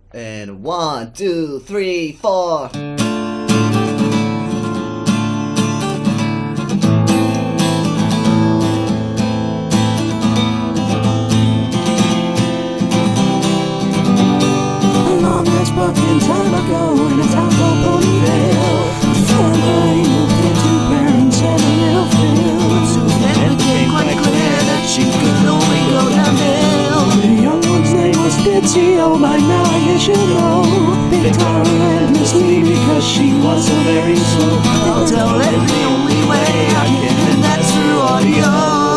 And 1, 2, 3, 4. Fucking time ago in a town called Ponyville, the family moved into parents and a little field. Soon it became quite clear that she could only go downhill. The young one's name was Bitsy, oh by now you should know. They taught her endlessly because she was so very slow. They'll tell it the only way I can, and that's through audio.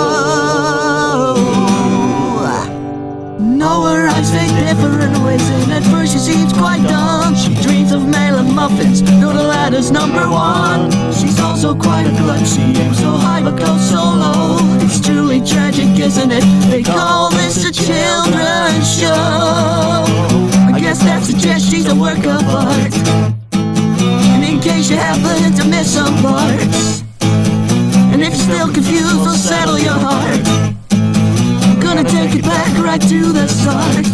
No, her eyes face different ways, and at first she seems quite dumb. She dreams of mail and muffins, Noodle is number one. She's also quite a glut, she aims so high but goes so low. It's truly tragic, isn't it? They call this a children's show. I guess that suggests she's a work of art. And in case you happen to miss some parts, and if you're still confused, we'll settle your heart. Gonna take it back right to the start.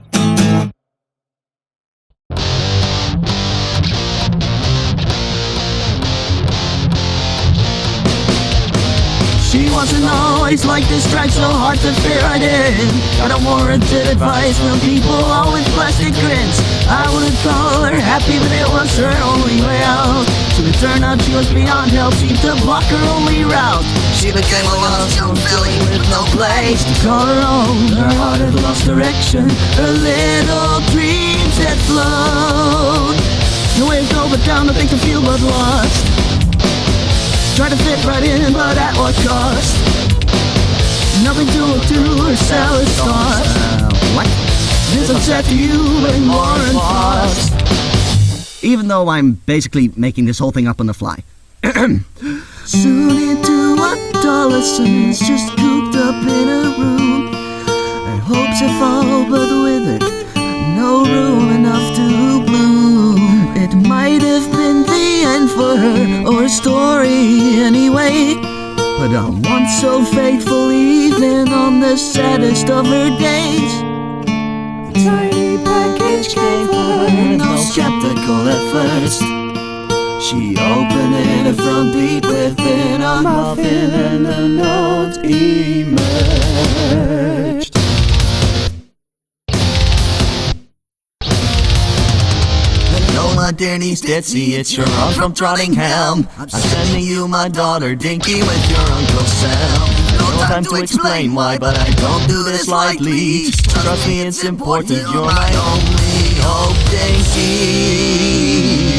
She wasn't always like this, tried so hard to fit right in. Got unwarranted advice from people all with plastic grins. I wouldn't call her happy, but it was her only way out. So it turned out she was beyond help, seemed to block her only route. She became a lost young filly with no place to call her own. Her heart had lost direction, her little dreams had flown. No way to go but down, nothing to feel but lost. Tried to fit right in, but at what cost? Nothing to look to or sell its thoughts. What? This upset to you and more and lost. Even though I'm basically making this whole thing up on the fly. Soon into adolescence, just cooped up in a room. Her hopes have all but withered, no room enough to bloom. It might have been the end for her, or a story anyway. But on one so fateful evening, on the saddest of her days, a tiny package came for her, no skeptical at first. She opened it and from deep within a muffin and a note emerged. Hello, my dear niece Ditsy, it's your aunt from Trottingham. I'm sending you my daughter Dinky with your Uncle Sam. No time to explain why, but I don't do this lightly. Trust me, it's important, you're my only hope, Dinky.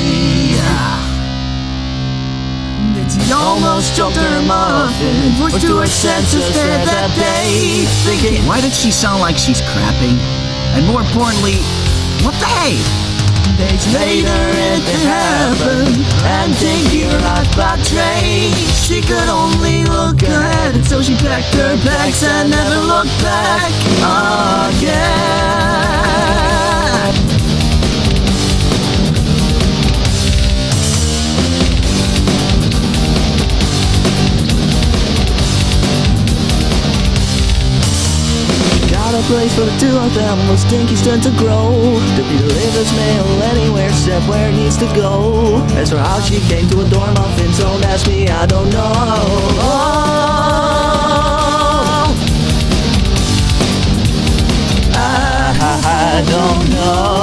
She almost choked her muffin, forced to her senses there that day, thinking, why did she sound like she's crapping? And more importantly, what the hey? Days later it happened, and Dinky arrived by train. She could only look ahead, and so she packed her bags and never looked back again. A place for the two of them was Dinky's turn to grow. To be delivers mail anywhere except where it needs to go. As for how she came to adore muffins, don't ask me, I don't know. I don't know.